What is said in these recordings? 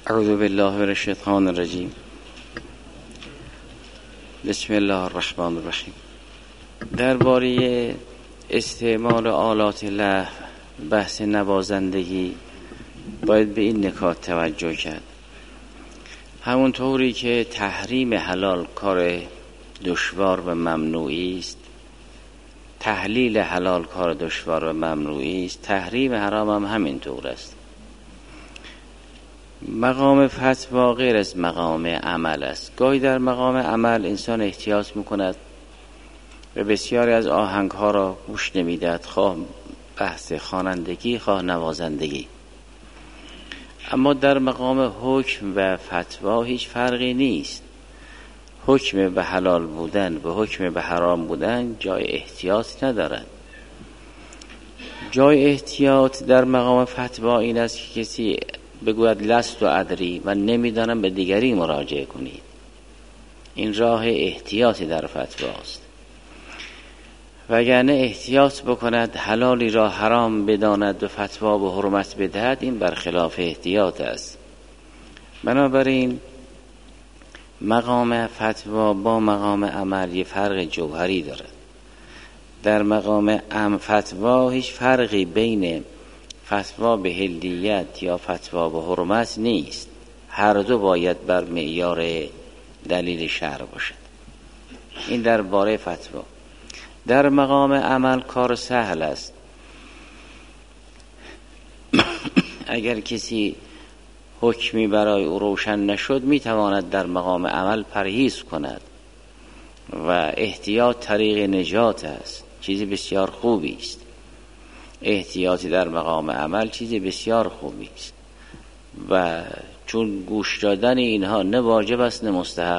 اعوذ بالله من الشیطان الرجیم. بسم الله الرحمن الرحیم. درباره استعمال آلات لهو، بحث نوازندگی، باید به این نکات توجه کرد. همونطوری که تحریم حلال کار دشوار و ممنوعی است، تحلیل حلال کار دشوار و ممنوعی است، تحریم حرام هم همینطور است. مقام فتوا غیر از مقام عمل است. گاهی در مقام عمل انسان احتیاط میکند و بسیاری از آهنگ ها را گوش نمیدهد، خواه بحث خوانندگی خواه نوازندگی. اما در مقام حکم و فتوا هیچ فرقی نیست. حکم به حلال بودن و حکم به حرام بودن جای احتیاط ندارد. جای احتیاط در مقام فتوا این است که کسی بگوید لست و ادری و نمیدانم، به دیگری مراجعه کنید. این راه احتیاطی در فتوا است. وگرنه احتیاط بکند حلالی را حرام بداند و فتوا به حرمت بدهد، این برخلاف احتیاط است. بنابراین مقام فتوا با مقام عمل یه فرق جوهری دارد. در مقام فتوا هیچ فرقی بین فتوا به حلیت یا فتوا به حرمت نیست. هر دو باید بر معیار دلیل شرع باشد. این درباره فتوا. در مقام عمل کار سهل است. اگر کسی حکمی برای او روشن نشد، میتواند در مقام عمل پرهیز کند و احتیاط طریق نجات است. چیزی بسیار خوبی است. احتیاطی در مقام عمل چیزی بسیار خوبی است و چون گوش دادن اینها نه واجب است نه مستحب.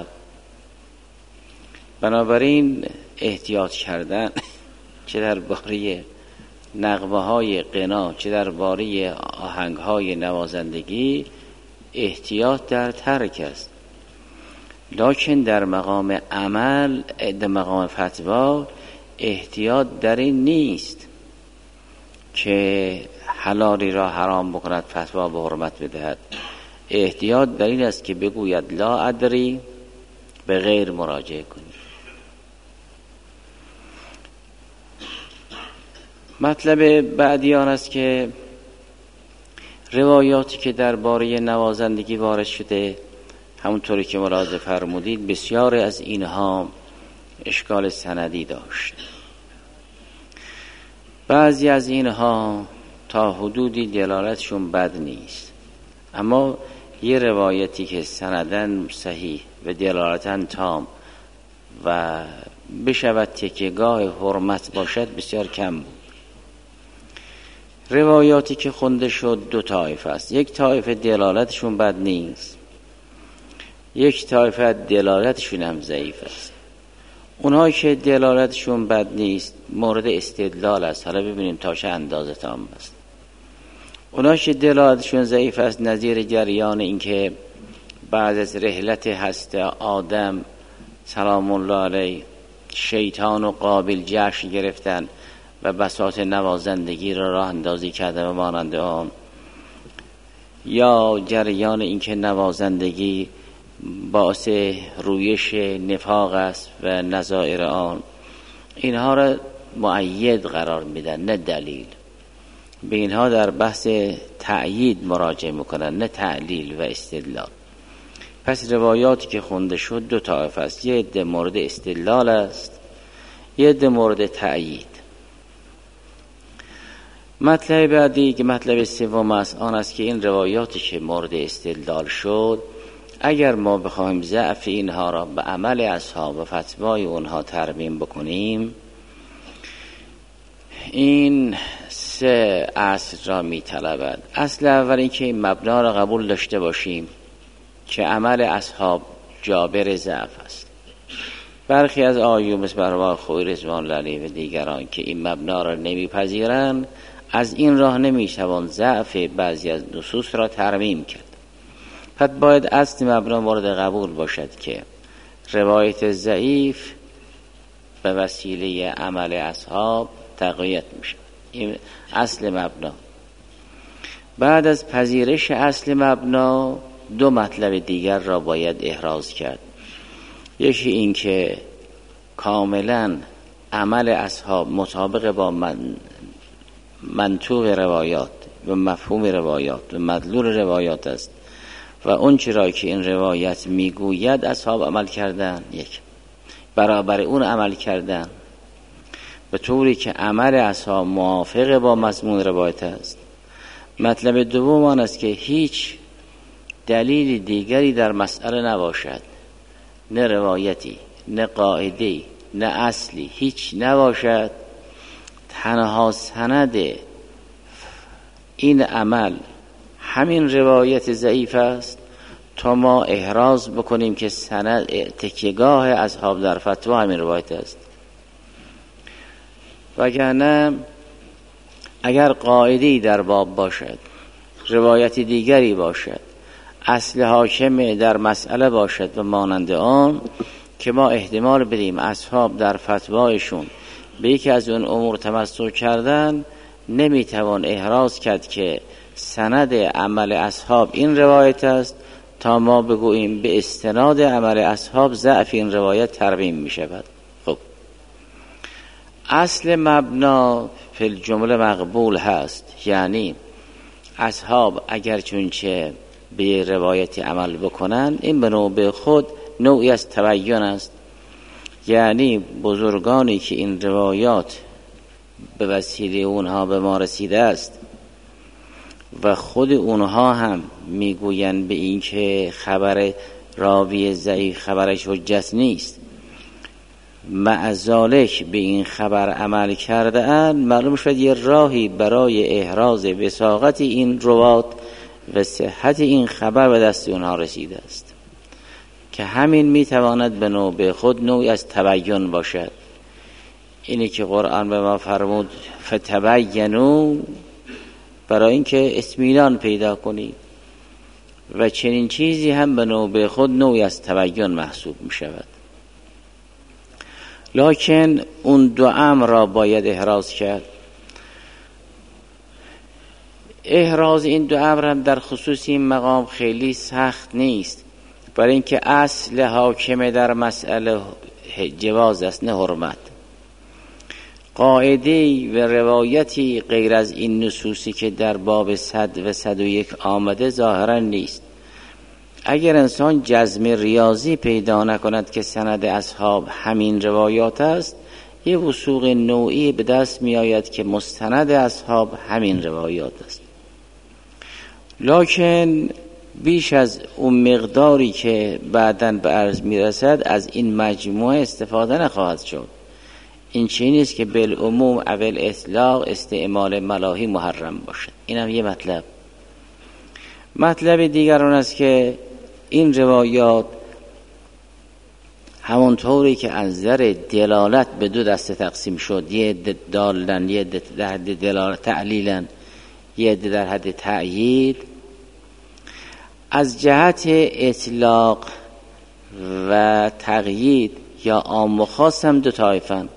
بنابراین احتیاط کردن چه درباره نغمه های غنا چه درباره آهنگ های نوازندگی احتیاط در ترک است. لکن در مقام عمل، در مقام فتوا، احتیاط در این نیست که حلالی را حرام بکند فتوا به حرمت بدهد. احتیاط در این است که بگوید لا ادری، به غیر مراجعه کنید. مطلب بعدی آن است که روایاتی که درباره نوازندگی وارد شده، همونطوری که ملاحظه فرمودید، بسیار از اینها اشکال سندی داشت. بعضی از اینها تا حدودی دلالتشون بد نیست، اما یه روایتی که سندن صحیح و دلالتن تام و بشود تکیهگاه حرمت باشد بسیار کم بود. روایاتی که خونده شد دو طایفه است. یک طایفه دلالتشون بد نیست، یک طایفه دلالتشون هم ضعیف است. اونهایی که دلالتشون بد نیست مورد استدلال است. حالا ببینیم تا چه اندازه تام است. اونهایی که دلالتشون ضعیف است نظیر جریان این که بعد از رحلت هست آدم سلام الله علیه شیطان و قابل جشن گرفتن و بساط نوازندگی را راه اندازی کرده و مانند آن، یا جریان این که نوازندگی باعث رویش نفاق است و نظائر آن، اینها را مؤید قرار میدن نه دلیل. به اینها در بحث تأیید مراجعه میکنن نه تعلیل و استدلال. پس روایاتی که خونده شد دو طایفه است. یه عده مورد استدلال است، یه عده مورد تأیید. مطلب بعدی که مطلب سوم است آن است که این روایاتی که مورد استدلال شد، اگر ما بخوایم ضعف اینها را به عمل اصحاب و فتوای اونها ترمیم بکنیم، این سه اصل را می طلبد. اصل اول این که این مبنا را قبول داشته باشیم که عمل اصحاب جابر ضعف است. برخی از آیون مثل ارواح خوی رضوان الله علیه و دیگران که این مبنا را نمیپذیرند، از این راه نمیشوند ضعف بعضی از نصوص را ترمیم کرد. پس باید اصل مبنا مورد قبول باشد که روایت ضعیف به وسیله عمل اصحاب تقویت میشه. این اصل مبنا. بعد از پذیرش اصل مبنا دو مطلب دیگر را باید احراز کرد. یکی این که کاملا عمل اصحاب مطابق با منطوق روایات و مفهوم روایات و مدلول روایات است و اون چرا که این روایت میگوید اصحاب عمل کردن، یک برابر اون عمل کردن به طوری که عمل اصحاب موافق با مضمون روایت است. مطلب دوم آن است که هیچ دلیل دیگری در مسئله نباشد، نه روایتی، نه قاعده‌ای، نه اصلی، هیچ نباشد، تنها سند این عمل همین روایت ضعیف است تا ما احراز بکنیم که سند تکیه‌گاه اصحاب در فتوا همین روایت است. وگرنه اگر قاعده‌ای در باب باشد، روایت دیگری باشد، اصل حاکم در مسئله باشد و مانند آن که ما احتمال بدیم اصحاب در فتوایشون به یکی از اون امور تمسک کردن، نمیتوان احراز کرد که سند عمل اصحاب این روایت است تا ما بگوییم به استناد عمل اصحاب ضعف این روایت ترمیم می شود. خب اصل مبنا فی الجمله مقبول هست، یعنی اصحاب اگر چونچه به روایت عمل بکنن این به نوبه خود نوعی از تبیین است، یعنی بزرگانی که این روایات به وسیله اونها به ما رسیده است و خود اونها هم میگویند به این که خبر راوی ضعیف خبرش حجت نیست، مع ذالک به این خبر عمل کرده اند، معلوم شد یه راهی برای احراز وثاقت این روات و صحت این خبر به دست اونها رسیده است که همین میتواند به نوبه خود نوعی از تبیین باشد. اینی که قرآن به ما فرمود فتبینوا، برای اینکه اطمینان پیدا کنید، و چنین چیزی هم به نوبه خود نوعی از تبیین محسوب می شود. لکن اون دو امر را باید احراز کرد. احراز این دو امر هم در خصوص این مقام خیلی سخت نیست، برای اینکه اصل حاکم در مسئله جواز است نه حرمت. قاعده و روایتی غیر از این نصوصی که در باب 100 و 101 آمده ظاهرا نیست. اگر انسان جزم ریاضی پیدا نکند که سند اصحاب همین روایات است، یه وثوق نوعی به دست می آید که مستند اصحاب همین روایات است. لکن بیش از اون مقداری که بعداً به عرض می رسد از این مجموعه استفاده نخواهد شد. این چیزی نیست که بالعموم اول اطلاق استعمال ملاهی محرم باشد. این هم یه مطلب دیگر اون است که این روایات همونطوری که از نظر دلالت به دو دسته تقسیم شد، یه دالن، یه در حد دلالت تعلیلن، یه در حد تأیید، از جهت اطلاق و تقیید یا عام و خاص هم دو طایفن.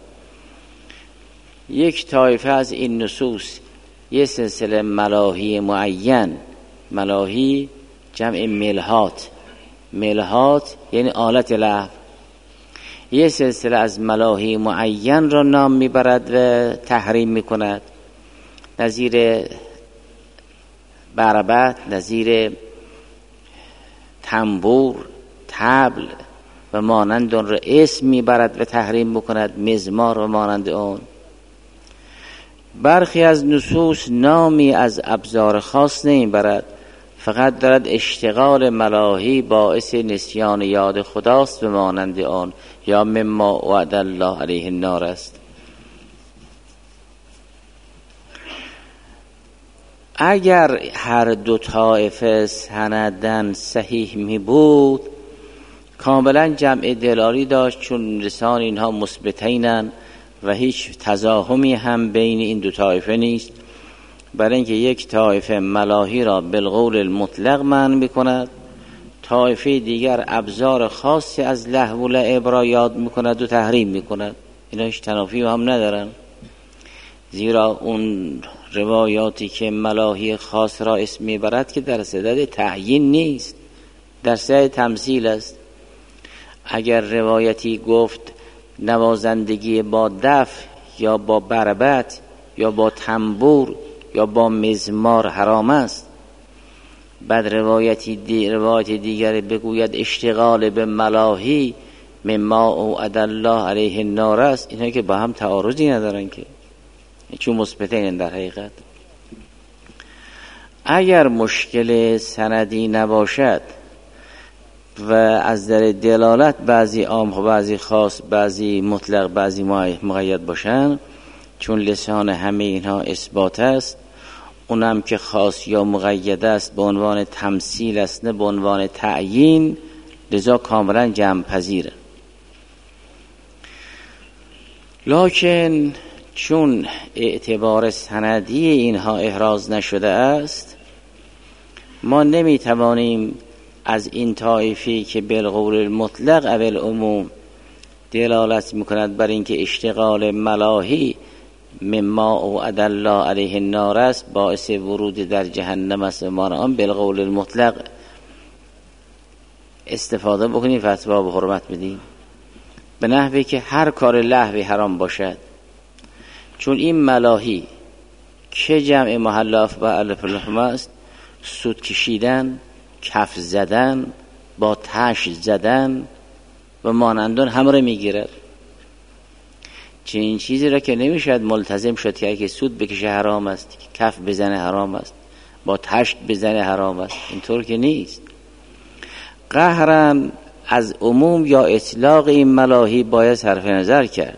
یک طایفه از این نصوص یه سلسله ملاهی معین، ملاهی جمع ملحات یعنی آلت لهو، یه سلسله از ملاهی معین را نام میبرد و تحریم میکند، نظیر بربط، نظیر تنبور، طبل و مانند اون را اسم میبرد و تحریم بکند، مزمار و مانند اون. برخی از نصوص نامی از ابزار خاص نمیبرد، فقط دارد اشتغال ملاهی باعث نسیان یاد خداست و مانند آن، یا مما وعد الله علیه النار است. اگر هر دو طایفه سندن صحیح می بود کاملا جمع دلالی داشت، چون لسان اینها مثبتینن و هیچ تزاحمی هم بین این دو طایفه نیست، برای اینکه یک طایفه ملاهی را بالقول المطلق منع میکند، طایفه دیگر ابزار خاصی از لهو و لعب را یاد میکند و تحریم میکند. اینا هیچ تنافی هم ندارن، زیرا اون روایاتی که ملاهی خاص را اسم میبرد که در صدد تعیین نیست، در سعی تمثیل است. اگر روایتی گفت نوازندگی با دف یا با بربط یا با تنبور یا با مزمار حرام است، بعد روایت دیگر بگوید اشتغال به ملاهی مما اوعد الله علیه النار است، اینها که با هم تعارضی ندارن که، چون مثبتین در حقیقت. اگر مشکل سندی نباشد و از در دلالت بعضی عام و بعضی خاص، بعضی مطلق بعضی مقید باشن، چون لسان همه اینها اثبات است، اونم که خاص یا مقید است به عنوان تمثیل است نه به عنوان تعیین، لذا کاملا جمع پذیره. لکن چون اعتبار سندی اینها احراز نشده است، ما نمیتوانیم از این طایفی که بالقول المطلق او العموم دلالت میکند بر اینکه اشتغال ملاهی مما اوعد الله علیه النار است باعث ورود در جهنم است، ما آن بالقول المطلق استفاده بکنیم، فتوا به حرمت بدیم به نحوی که هر کار لهوی حرام باشد. چون این ملاهی که جمع محلاف با الف لام است، سود کشیدن، کف زدن، با تش زدن و مانندون همه رو میگیرد. چنین چیزی را که نمیشد ملتزم شد که اگه سود بکشه حرام است، کف بزنه حرام است، با تشت بزنه حرام است، اینطور که نیست. قهرن از عموم یا اطلاق این ملاهی باید صرف نظر کرد.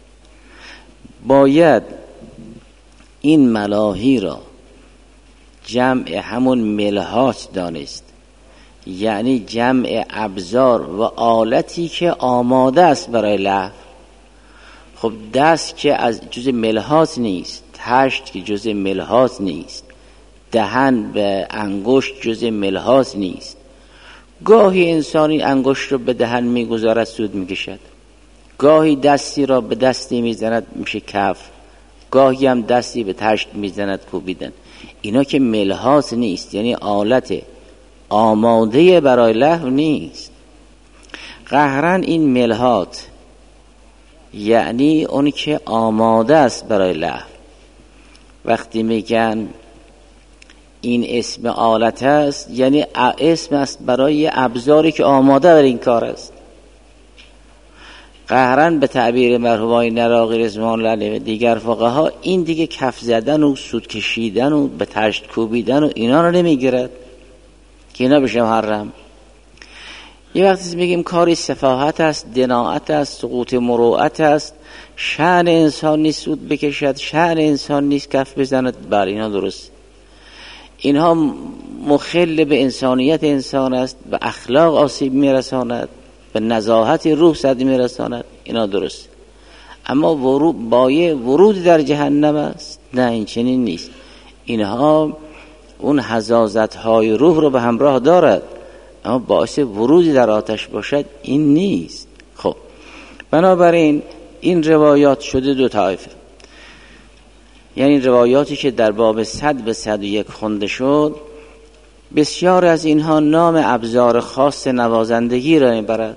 باید این ملاهی را جمع همون ملهات دانست، یعنی جمع ابزار و آلتی که آماده است برای لهو. خب دست که از جزء ملهات نیست، تشت که جزء ملهات نیست، دهن به انگشت جزء ملهات نیست. گاهی انسانی انگشت رو به دهن میگذارد سود میکشد، گاهی دستی را به دستی میزند میشه کف، گاهی هم دستی به تشت میزند کوبیدن. اینا که ملهات نیست، یعنی آلت آماده برای لهو نیست. قهرن این ملهات یعنی اون که آماده است برای لهو. وقتی میگن این اسم آلت است، یعنی اسم است برای ابزاری که آماده برای این کار است. قهرن به تعبیر مرحومای نراقی رضوان الله علیه و دیگر فقها این دیگه کف زدن و سود کشیدن و به تشت کوبیدن و اینا رو نمیگیرد که اینا بشه محرم. یه وقتی میگیم کاری سفاهت است، دناعت است، سقوط مروءت است، شأن انسان نیست سود بکشد، شأن انسان نیست کف بزند، بله اینا درست. اینها مخل به انسانیت انسان است، به اخلاق آسیب میرساند، به نزاهت روح صد میرساند، اینا درست. اما ورود در جهنم است، نه این چنین نیست. اینها اون حزازت های روح رو به همراه دارد، اما باعث ورود در آتش باشد این نیست. خب بنابراین این روایات شده دو طایفه، یعنی روایاتی که در باب 100 به 101 خونده شد، بسیار از اینها نام ابزار خاص نوازندگی را میبرد.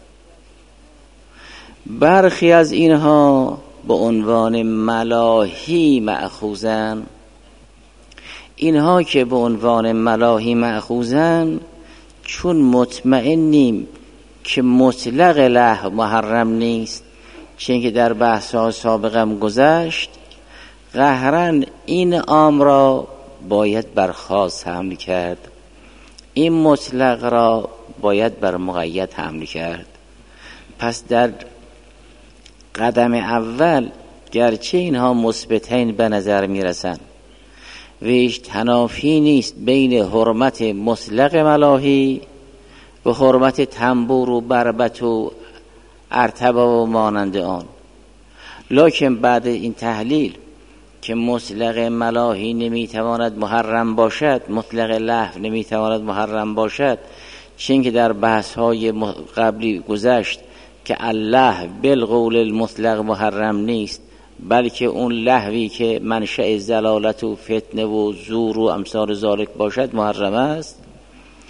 برخی از اینها به عنوان ملاهی مأخوذن. اینها که به عنوان ملاهی مأخوذن، چون مطمئنیم که مطلق لهو محرم نیست، چون که در بحث‌ها سابقم گذشت، قهرن این عام را باید بر خاص حمل کرد، این مطلق را باید بر مقید حمل کرد. پس در قدم اول گرچه اینها مثبتین به نظر میرسن و هیچ تنافی نیست بین حرمت مطلق ملاهی و حرمت تنبور و بربط و ارتبه و مانند آن، لکن بعد این تحلیل که مطلق ملاهی نمیتواند محرم باشد، مطلق لهو نمیتواند محرم باشد، چون که در بحث‌های قبلی گذشت که الله بالقول المطلق محرم نیست، بلکه اون لهوی که منشأ زلالت و فتنه و زور و امثال ذالک باشد محرم است.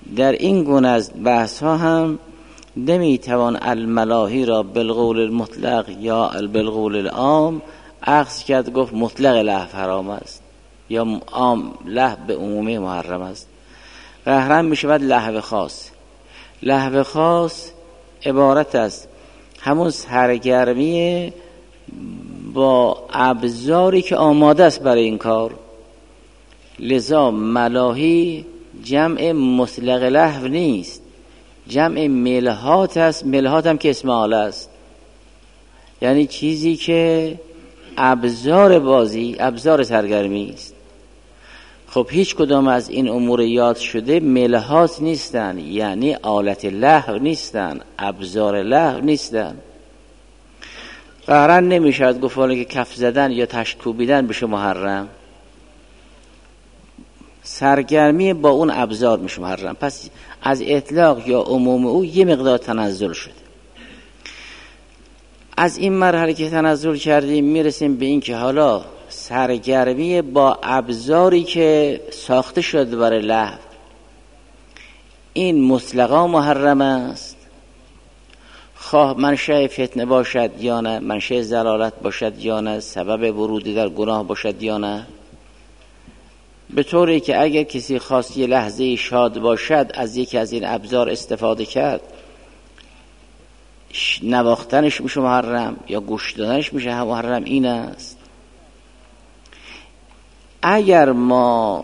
در این گونه از بحث ها هم نمیتوان الملاهی را بالقول المطلق یا بالقول العام اخذ کرد گفت مطلق لهو حرام است یا عام لهو به عمومی محرم است. قهرن می شود لهو خاص. لهو خاص عبارت است همون سرگرمی با ابزاری که آماده است برای این کار. لذا ملاهی جمع مطلق لهو نیست، جمع ملهات است. ملهات هم که اسم آله است، یعنی چیزی که ابزار بازی، ابزار سرگرمی است. خب هیچ کدام از این امور یاد شده ملهات نیستن، یعنی آلت لهو نیستن، ابزار لهو نیستن. قهرن نمیشد گفت که کف زدن یا تشکوبیدن بشه محرم، سرگرمی با اون ابزار میشه محرم. پس از اطلاق یا عموم او یه مقدار تنزل شده. از این مرحله که تنزل کردیم میرسیم به این که حالا سرگرمی با ابزاری که ساخته شده برای لهو، این مطلقا محرم است، خواه منشأ فتنه باشد یا نه، منشأ ضلالت باشد یا نه، سبب ورودی در گناه باشد یا نه. به طوری که اگر کسی خواست یه لحظه شاد باشد از یکی از این ابزار استفاده کرد، نواختنش میشه محرم یا گوش دادنش میشه محرم. این است. اگر ما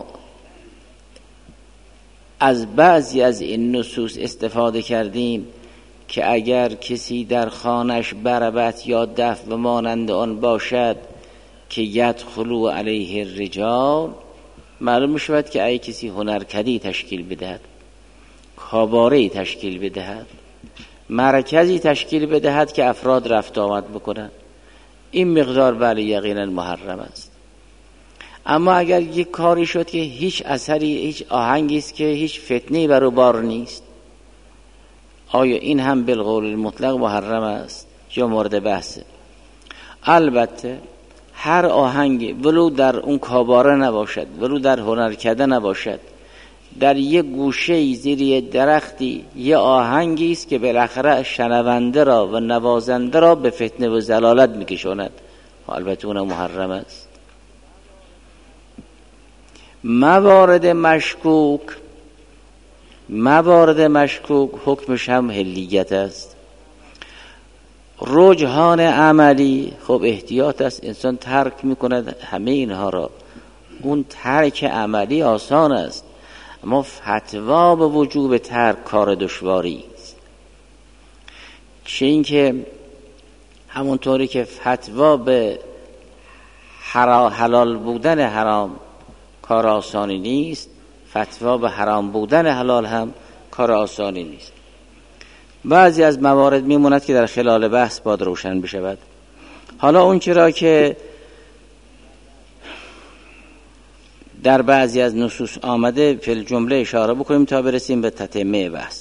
از بعضی از این نصوص استفاده کردیم که اگر کسی در خانش بربط یا دف و مانند آن باشد که یدخلوا علیه الرجال، معلوم میشود که اگه کسی هنرکدی تشکیل بدهد، کاباره‌ای تشکیل بدهد، مرکزی تشکیل بدهد که افراد رفت آمد بکنند، این مقدار بله یقینا محرم است. اما اگر یک کاری شد که هیچ اثری، هیچ آهنگی است که هیچ فتنه‌ای بر او بار نیست، آیا این هم بالقول المطلق محرم است یا مورد بحثه؟ البته هر آهنگی ولو در اون کاباره نباشد، ولو در هنرکده نباشد، در یک گوشه زیر درختی یه آهنگی است که بالاخره شنونده را و نوازنده را به فتنه و ضلالت میکشاند، البته اون محرم است. موارد مشکوک حکمش هم حلیت است. رجحان عملی خب احتیاط است، انسان ترک میکند همه اینها را. اون ترک عملی آسان است، اما فتوا به وجوب ترک کار دشواری است. چه این که همونطوری که فتوا به حلال بودن حرام کار آسانی نیست، فتوا به حرام بودن حلال هم کار آسانی نیست. بعضی از موارد میموند که در خلال بحث باید روشن بشود. حالا اون چرا که در بعضی از نصوص آمده فی الجمله اشاره بکنیم تا برسیم به تتمه بحث.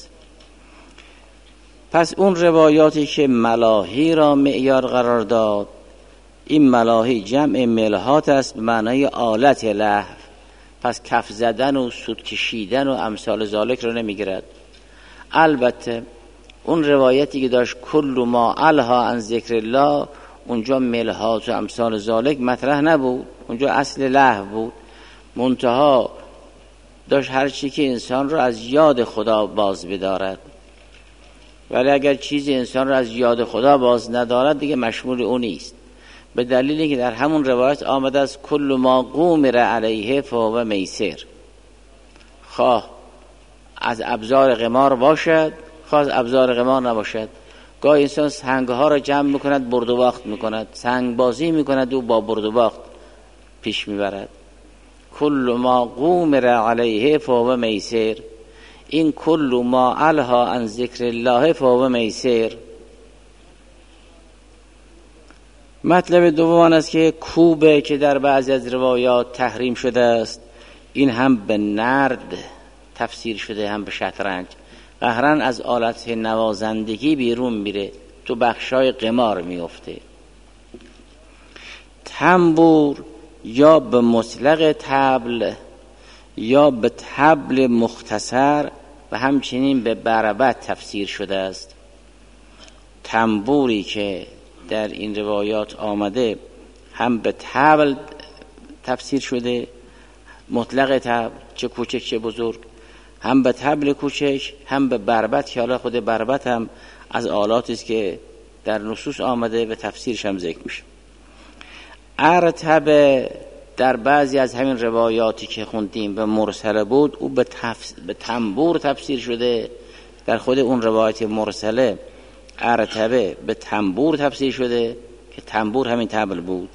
پس اون روایاتی که ملاهی را معیار قرار داد، این ملاهی جمع ملهات است به معنای آلت لهو، پس کف زدن و سود کشیدن و امثال ذالک رو نمیگیرد. البته اون روایتی که داشت کل ما الها عن ذکر الله، اونجا ملهات و امثال ذالک مطرح نبود، اونجا اصل لهو بود، منتها داشت هر چی که انسان رو از یاد خدا باز بدارد. ولی اگر چیزی انسان رو از یاد خدا باز ندارد دیگه مشمول اون نیست، به دلیلی که در همون روایت آمده است کل ما قومر علیه فهو میسر، خواه از ابزار قمار باشد خواه از ابزار قمار نباشد. گاهی انسان سنگ ها را جمع میکند برد و باخت میکند، سنگ بازی میکند و با برد و باخت پیش میبرد. کل ما قومر علیه فهو میسر، این کل ما الها عن ذکر الله فهو میسر. مطلب دوم است که کوبه که در بعضی از روایات تحریم شده است، این هم به نرد تفسیر شده هم به شطرنج. قهرن از آلت نوازندگی بیرون میره، تو بخشای قمار میفته. تنبور یا به مطلق طبل یا به طبل مختصر و همچنین به بربط تفسیر شده است. تنبوری که در این روایات آمده هم به طبل تفسیر شده، مطلق طبل، چه کوچک چه بزرگ، هم به طبل کوچک، هم به بربط که حالا خود بربط هم از آلاتی است که در نصوص آمده و تفسیرش هم ذکر میشه. ارتبه در بعضی از همین روایاتی که خوندیم به مرسله بود، او به تنبور تفسیر شده. در خود اون روایت مرسله ارتبه به تنبور تفسیر شده که تنبور همین طبل بود.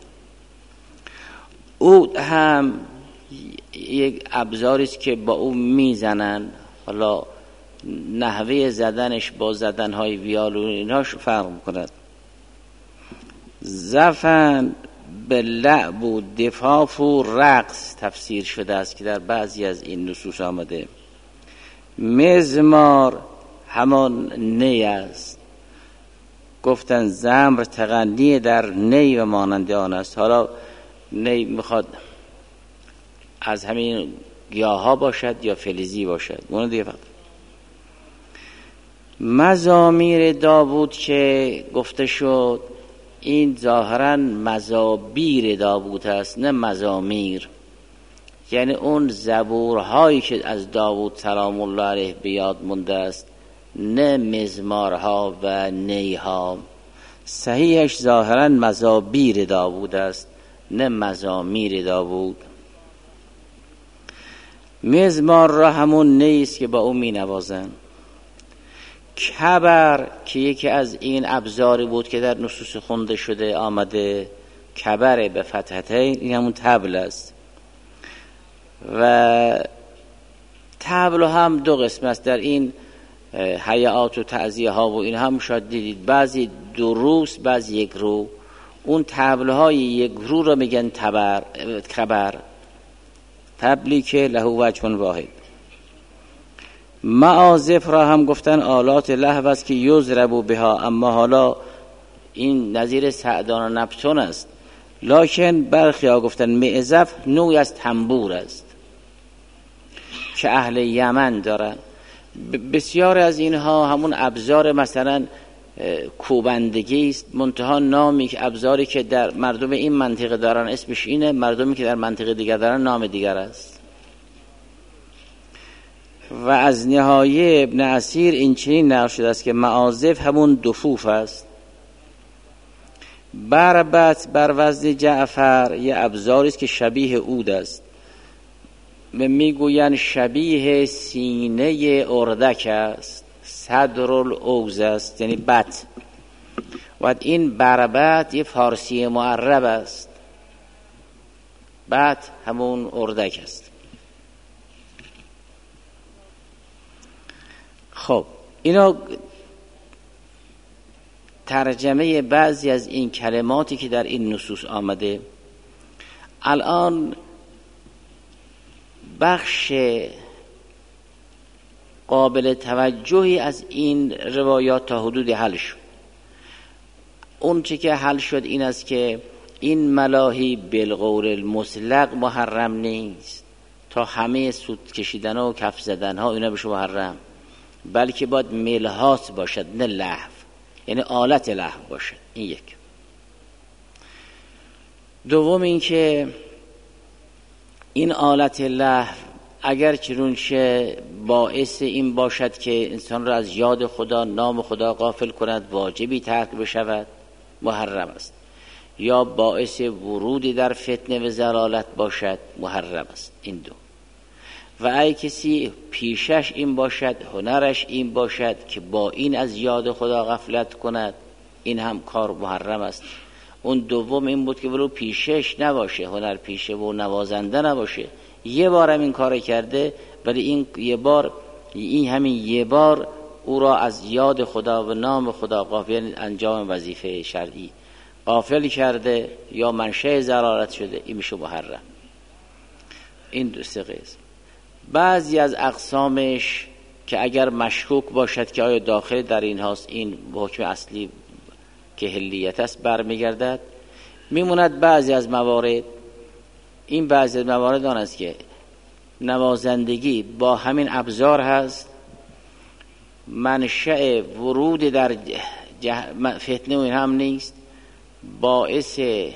او هم یک ابزاری است که با او میزنن، حالا نحوه زدنش با زدنهای ویالون اینهاش فرق میکند. زفن به لعب و دفاف و رقص تفسیر شده است که در بعضی از این نصوص آمده. مزمار همان نی است، گفتن زمر تغنی در نی و مانند آن است. حالا نی میخواد از همین گیاه ها باشد یا فلزی باشد، اون دیگه فقط. مزامیر داوود که گفته شد، این ظاهرا مزابیر داوود است نه مزامیر، یعنی اون زبورهایی که از داوود سلام الله علیه به یاد مونده است، نه مزمارها و نیها. صحیحش ظاهرا مزابیر داوود است نه مزامیر داوود. مزمار را همون نیست که با اون می نوازن. کبر که یکی از این ابزاری بود که در نصوص خونده شده آمده، کبر به فتحتین، این همون طبل است. و طبل هم دو قسم است. در این حیات و تعزیه ها و این هم شاید دیدید، بعضی دو روز بعضی یک رو. اون طبل های یک رو را میگن کبر، طبلی که له وجه واحد. معازف را هم گفتن آلات لهو است که یضرب بها، اما حالا این نظیر سعدان و نبتون است. لکن برخی ها گفتن معزف نوعی از تنبور است که اهل یمن دارن. بسیار از اینها همون ابزار مثلا کوبندگی است، منتها نامی که ابزاری که در مردم این منطقه دارن اسمش اینه، مردمی که در منطقه دیگر دارن نام دیگر است. و از نهایه ابن اسیر این چنین نقل شده است که معازف همون دفوف است. بربط بر وزن جعفر یه ابزاری است که شبیه عود است، میگوین شبیه سینه اردک است، صدر الاوز است، یعنی بط. و این بربط یه فارسی معرب است، بط همون اردک است. خب اینا ترجمه بعضی از این کلماتی که در این نصوص آمده. الان بخش قابل توجهی از این روایات تا حدودی حل شد. اون چه که حل شد این است که این ملاهی بالقول المطلق محرم نیست، تا همه سود کشیدن ها و کف زدن ها اینا بشه محرم، بلکه باید ملهات باشد نه لهو، یعنی آلت لهو باشد. این یک. دوم این که این آلت لهو اگر چرونشه باعث این باشد که انسان را از یاد خدا، نام خدا غافل کند، واجبی ترک بشود، محرم است. یا باعث ورودی در فتنه و ضلالت باشد، محرم است. این دو. و ای کسی پیشش این باشد، هنرش این باشد که با این از یاد خدا غفلت کند، این هم کار محرم است. اون دوم این بود که ولو پیشش نباشه، هنر پیشه و نوازنده نباشه، یه بار هم این کار کرده، ولی این یه بار، این همین یه بار او را از یاد خدا و نام خدا غافل، انجام وظیفه شرعی غافل کرده یا منشأ ضرارت شده، این میشه محرم. این دو سه قسم. بعضی از اقسامش که اگر مشکوک باشد که آیا داخل در این هاست، این حکم اصلی که حلیت است برمیگردد. میموند بعضی از موارد، این بعضی از موارد آن است که نوازندگی با همین ابزار هست، منشأ ورود در فتنه و این هم نیست، باعث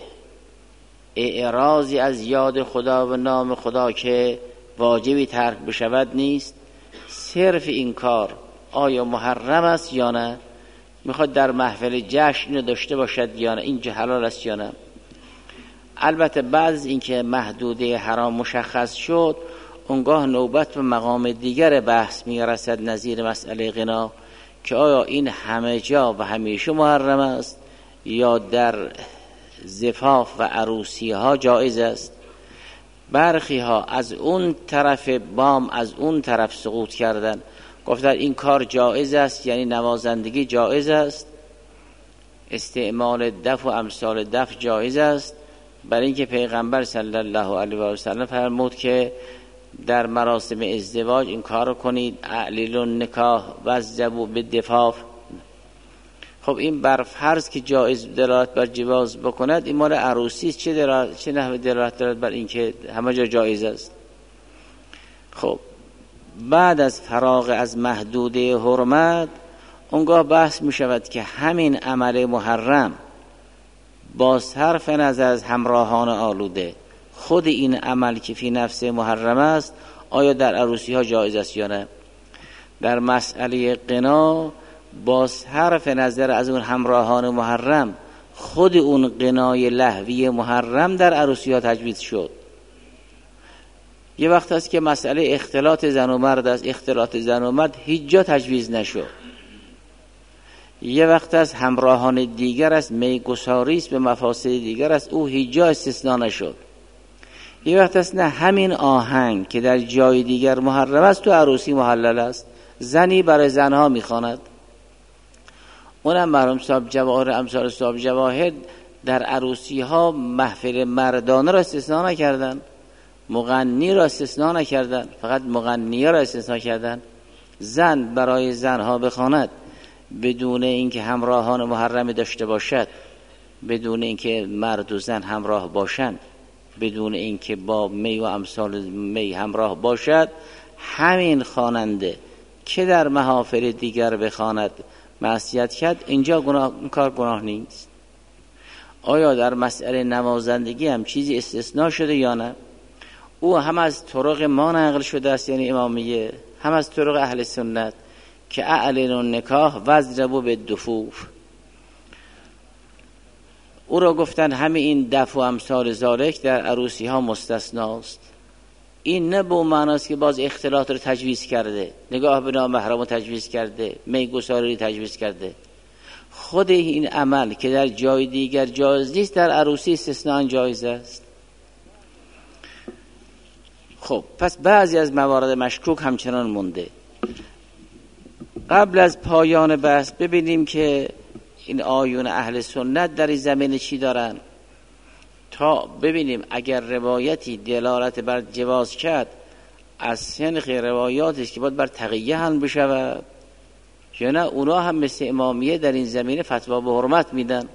اعراضی از یاد خدا و نام خدا که واجبی ترک بشود نیست. صرف این کار آیا محرم است یا نه؟ میخواد در محفل جشن اینو داشته باشد یا نه؟ این حلال است یا نه؟ البته بعد از اینکه محدوده حرام مشخص شد، اونگاه نوبت به مقام دیگر بحث میرسد نظیر مسئله غنا، که آیا این همه جا و همیشه محرم است یا در زفاف و عروسی ها جایز است. برخی ها از اون طرف بام از اون طرف سقوط کردن، گفتن این کار جایز است، یعنی نوازندگی جایز است، استعمال دف و امثال دف جایز است، برای اینکه پیغمبر صلی الله علیه و سلم فرمود که در مراسم ازدواج این کار کنید، اعلیل النکاح وزبوا بالدفاف. خب این بر فرض که جایز دلالت بر جواز بکند، این مال عروسی است، چه نحوه دلالت دارد بر این که همه جا جایز است؟ خب بعد از فراغ از محدوده حرمت، اونگاه بحث می شود که همین عمل محرم با صرف نظر از همراهان آلوده، خود این عمل که فی نفس محرم است، آیا در عروسی ها جایز است یا نه؟ در مسئله غنا با صرف نظر از اون همراهان محرم، خود اون غنای لهوی محرم در عروسی ها تجویز شد. یه وقت هست که مسئله اختلاط زن و مرد است، اختلاط زن و مرد هیچ جا تجویز نشد. یه وقت از همراهان دیگر است، میگساری است به مفاسد دیگر است، او هیچ جا استثناء نشد. یه وقت است نه، همین آهنگ که در جای دیگر محرم است تو عروسی محلل است. زنی برای زنها میخواند، اونم مرحوم صاحب جواهر امثال صاحب جواهر در عروسی ها محفل مردانه را استثناء نکردن، مغنی را استثناء نکردن، فقط مغنیه را استثناء کردن. زن برای زنها بخواند بدون اینکه همراهان محرم داشته باشد، بدون اینکه مرد و زن همراه باشند، بدون اینکه با می و امثال می همراه باشد، همین خواننده که در محافل دیگر بخواند معصیت کرد، اینجا کار گناه نیست. آیا در مسئله نوازندگی هم چیزی استثناء شده یا نه؟ او هم از طرق ما نقل شده است، یعنی امامیه، هم از طرق اهل سنت، که اعلنوا النکاح وضربوا بالدفوف. او را گفتن همه این دف و امثال ذالک در عروسی ها مستثناست. این نه به معناست که باز اختلاط رو تجویز کرده، نگاه به نامحرم رو تجویز کرده، میگساری رو تجویز کرده. خود این عمل که در جای دیگر جایز نیست، در عروسی استثناء جایز است. خب پس بعضی از موارد مشکوک همچنان مونده. قبل از پایان بحث ببینیم که این آیون اهل سنت در این زمینه چی دارن، تا ببینیم اگر روایتی دلالت بر جواز کرد از سنخ روایاتش که باید بر تقیه هم بشود، یا نه اونا هم مثل امامیه در این زمینه فتوا به حرمت میدن.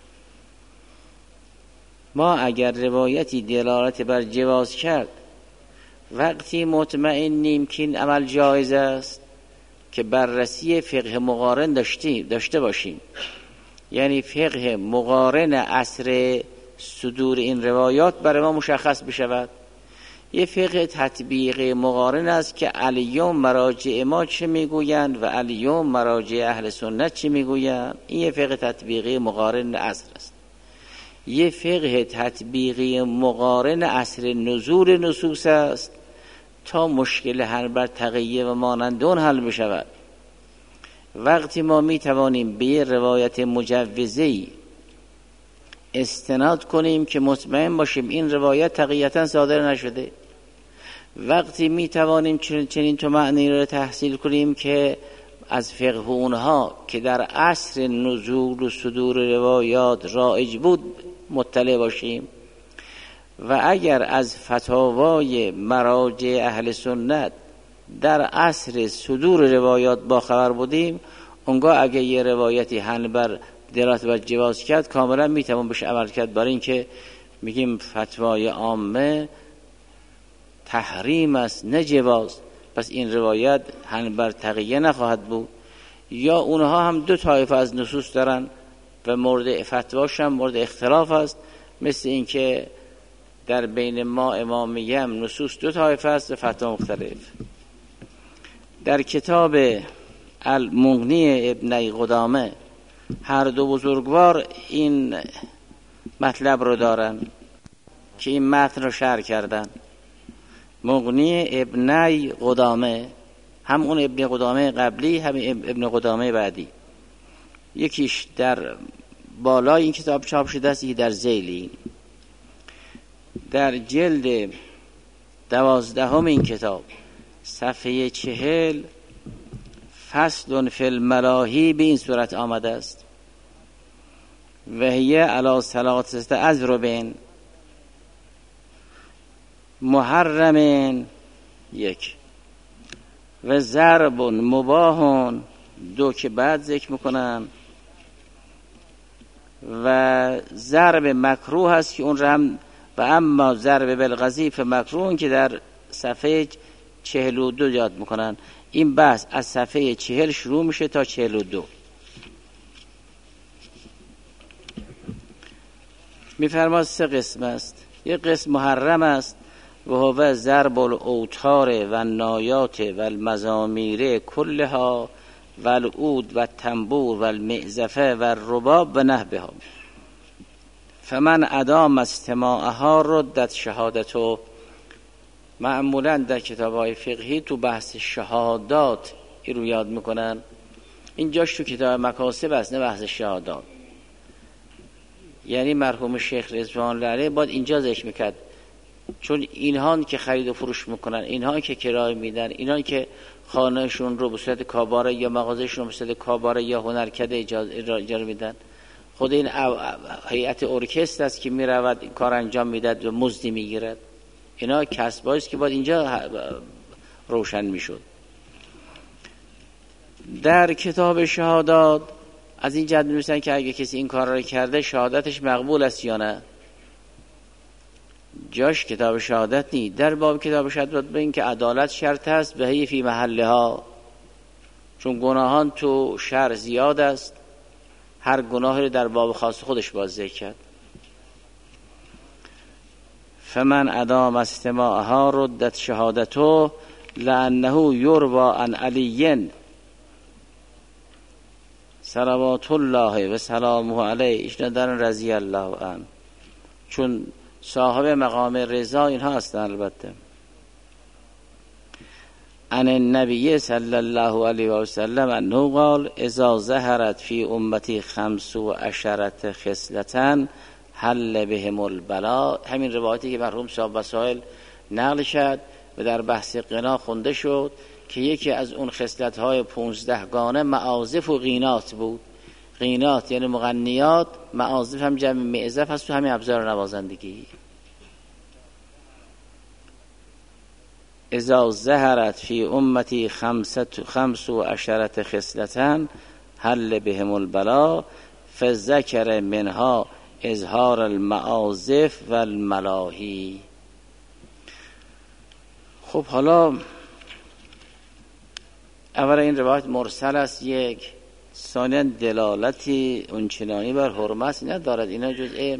ما اگر روایتی دلالت بر جواز کرد، وقتی مطمئنیم که این عمل جایز است، که بررسی فقه مقارن داشته باشیم، یعنی فقه مقارن عصر صدور این روایات برای ما مشخص بشود. یه فقه تطبیقی مقارن است که الیوم مراجع ما چه میگویند و الیوم مراجع اهل سنت چه میگویند. این یه فقه تطبیقی مقارن عصر است. یه فقه تطبیقی مقارن عصر نزول نصوص است تا مشکل حل بر تقیه و مانندون حل بشود. وقتی ما می توانیم به یه روایت مجوزه‌ای استناد کنیم که مطمئن باشیم این روایت تقییتا صادر نشده، وقتی می توانیم چنین تو معنی رو تحصیل کنیم که از فقه اونها که در عصر نزول و صدور روایات رایج بود مطلع باشیم، و اگر از فتاوای مراجع اهل سنت در عصر صدور روایات با خبر بودیم، اونگاه اگر یه روایتی حمل بر دلالت بر جواز کرد کاملا میتوان بهش عمل کرد، برای اینکه میگیم فتوای عامه تحریم است نه جواز، پس این روایت حمل بر تقیه نخواهد بود. یا اونها هم دو طایفه از نصوص دارن و مورد فتواش هم مورد اختلاف است، مثل اینکه در بین ما امامیه هم نصوص دو طایفه است و فتوا مختلف. در کتاب المغنی ابن قدامه هر دو بزرگوار این مطلب رو دارن که این متن رو شرح کردن. مغنی ابن قدامه، هم اون ابن قدامه قبلی هم ابن قدامه بعدی، یکیش در بالای این کتاب چاپ شده است، یکی در ذیلی. در جلد 12 این کتاب صفحه 40 فصل فی الملاهی به این صورت آمده است: و هی علی ثلاثه اضرب محرم یک و ضرب مباح دو که بعد ذکر میکنن و ضرب مکروه هست که اون رو هم و اما ضرب بالقذیف مکروه که در صفحه 42 یاد میکنن. این بحث از صفحه 40 شروع میشه تا 42. میفرماد 3 قسم است. یک قسم محرم است و هو ضرب الاوتار و النایات و المزامیر کلها و العود و التنبور و المعزفه و الرباب و نحوها، فمن ادام استماعها ردت شهادتو. معمولا در کتاب‌های فقهی تو بحث شهادات این رو یاد میکنن، اینجاش تو کتاب مکاسب است، نه بحث شهادات. یعنی مرحوم شیخ رضوان الله علیه باید اینجا ذکر میکرد، چون اینها که خرید و فروش میکنن، اینها که کرایه میدن، اینها که خانهشون رو به صورت کاباره یا مغازهشون رو به صورت کاباره یا هنرکده اجاره میدن، خود این هیئت ارکستر است که میرود این کار انجام میداد و مزدی میگیرد. اینا کسبایی است که باید اینجا روشن میشد. در کتاب شهادات از این جهت می‌نویسن که اگه کسی این کار را کرده شهادتش مقبول است یا نه. جاش کتاب شهادت نی. در باب کتاب شهادت ببین که عدالت شرط است به هی فی محلها، چون گناهان تو شر زیاد است، هر گناهی رو در باب خاص خودش باز ذکر کرد. فمن ادام استماعها ردت شهادتو لانه یروى عن علی صلوات الله و سلامه علیه ایشون در رضی الله عنه، چون صاحب مقام رضا اینها هستن. البته عن النبی صلی الله علیه و سلم انه قال اذا ظهرت فی امتی 15 خصلة حل بهم البلاء. همین روایتی که مرحوم صاحب وسائل نقل شد و در بحث غنا خونده شد که یکی از اون خصلت‌های 15 گانه معازف و غینات بود. غینات یعنی مغنیات، معازف هم جمع معزف هست تو همین ابزار نوازندگی. اذا ظهرت فی امتی 15 خصلة حل بهم البلاء فذکر منها اظهار المعازف و الملاهی. خب حالا اولا این روایت مرسل است، یک. ثانیا دلالتی اونچنانی بر حرمت ندارد، اینا جزء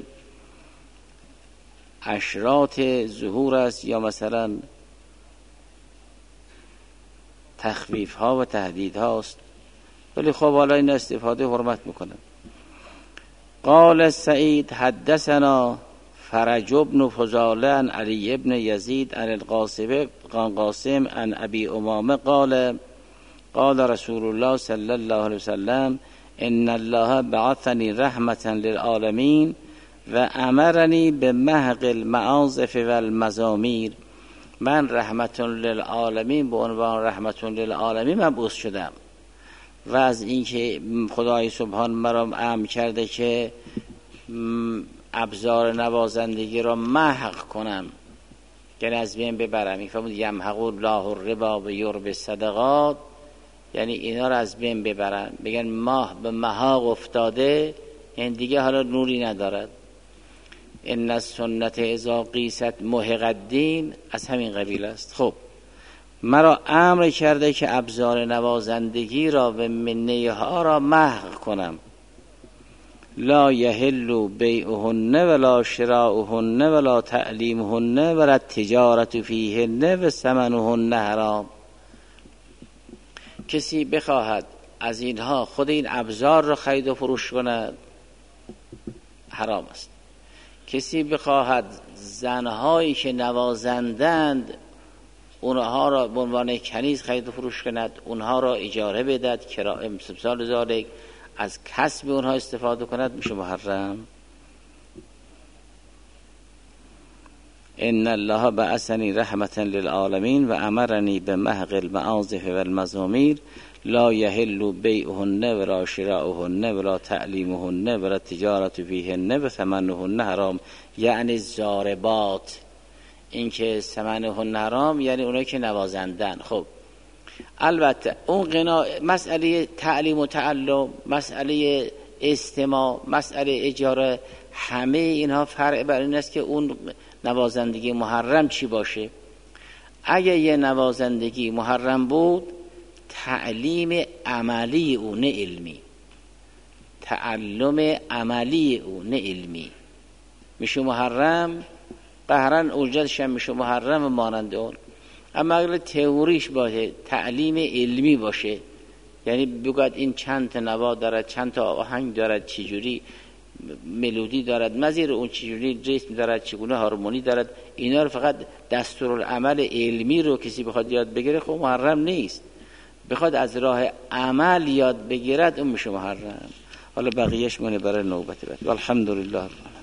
اشراط ظهور است یا مثلا تخویف ها و تهدید هاست، ولی خب حالا این استفاده حرمت میکنه. قال سعید حدثنا فرج بن فضاله عن علی بن یزید عن القاسم عن ابی امامه قال قال رسول الله صلی الله علیه وسلم ان الله بعثنی رحمة للعالمین و امرنی به محق المعازف و المزامیر. من رحمة للعالمین به عنوان رحمة للعالمین مبعوث شدم و از اینکه خدای سبحان مرا امر کرده که ابزار نوازندگی را محق کنم، یعنی از بین ببرم. این فرمود یمحق الله الربا و یربی الصدقات، یعنی اینا را از بین ببرن، بگن ماه به محاق افتاده، یعنی دیگه حالا نوری ندارد. ان السنت اذا قیست محق الدین، از همین قبیل است. خب مرا امر کرده که ابزار نوازندگی را و منه ها را محو کنم. لا یحل بیعهن ولا شراؤهن ولا تعلیمهن ولا التجارت فیهن و ثمنهن حرام. کسی بخواهد از اینها خود این ابزار را خرید و فروش کند حرام است. کسی بخواهد زنهایی که نوازندند اونها را به عنوان کنیز خرید و فروش کند، اونها را اجاره بدهد، کرایه امسال ذالک، از کسب اونها استفاده کند، میشه محرم. ان الله بعثنی رحمتا للعالمین و امرنی بمحق المعازف والمزامیر لا یحل بیعهن ولا شراؤهن ولا تعلیمهن ولا تجارت فیهن و ثمنهن حرام. یعنی زاربات، این که ثمنهن حرام یعنی اونایی که نوازندن. خب البته اون غنا، مسئله تعلیم و تعلم، مسئله استماع، مسئله اجاره، همه اینها فرع بر این است که اون نوازندگی محرم چی باشه. اگه یه نوازندگی محرم بود، تعلیم عملی او نه علمی، تعلم عملی او نه علمی میشه محرم، قهرن اوجدش هم میشه محرم مانند اون. اما اگر تئوریش باشه، تعلیم علمی باشه، یعنی بگوید این چند تا نوا دارد، چند تا آهنگ دارد، چجوری ملودی دارد، مزیر اون چجوری ریتم دارد، چگونه هارمونی دارد، اینا رو فقط دستورالعمل علمی رو کسی بخواد یاد بگیره خب محرم نیست. بخواد از راه عمل یاد بگیرد اون میشه محرم. حالا بقیهش مونه برای نوبت بعد. والحمدلله.